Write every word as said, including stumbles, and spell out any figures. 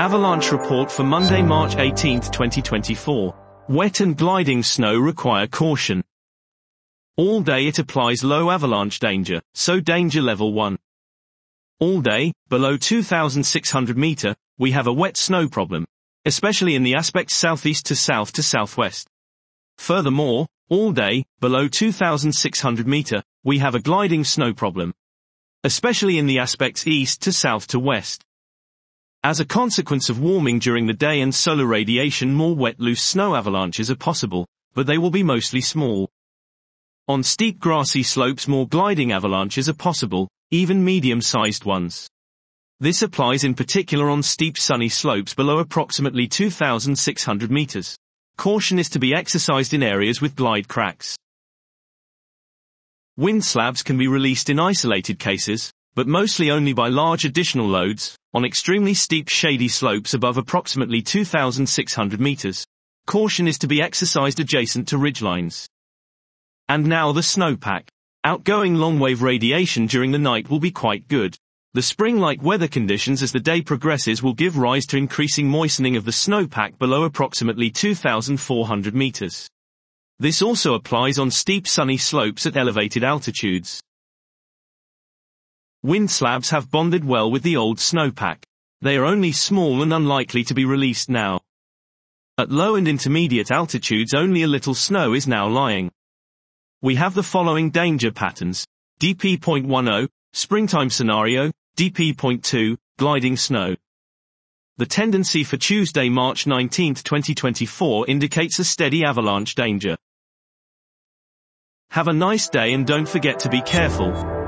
Avalanche report for Monday, March eighteenth, twenty twenty-four. Wet and gliding snow require caution. All day it applies low avalanche danger, so danger level one. All day, below two thousand six hundred meter, we have a wet snow problem, especially in the aspects southeast to south to southwest. Furthermore, all day, below two thousand six hundred meter, we have a gliding snow problem, especially in the aspects east to south to west. As a consequence of warming during the day and solar radiation, more wet loose snow avalanches are possible, but they will be mostly small. On steep grassy slopes, more gliding avalanches are possible, even medium-sized ones. This applies in particular on steep sunny slopes below approximately two thousand six hundred meters. Caution is to be exercised in areas with glide cracks. Wind slabs can be released in isolated cases, but mostly only by large additional loads, on extremely steep shady slopes above approximately two thousand six hundred meters. Caution is to be exercised adjacent to ridgelines. And now the snowpack. Outgoing long-wave radiation during the night will be quite good. The spring-like weather conditions as the day progresses will give rise to increasing moistening of the snowpack below approximately two thousand four hundred meters. This also applies on steep sunny slopes at elevated altitudes. Wind slabs have bonded well with the old snowpack. They are only small and unlikely to be released now. At low and intermediate altitudes, only a little snow is now lying. We have the following danger patterns: D P zero point ten, springtime scenario, D P zero point two, gliding snow. The tendency for Tuesday, March nineteenth, twenty twenty-four indicates a steady avalanche danger. Have a nice day and don't forget to be careful.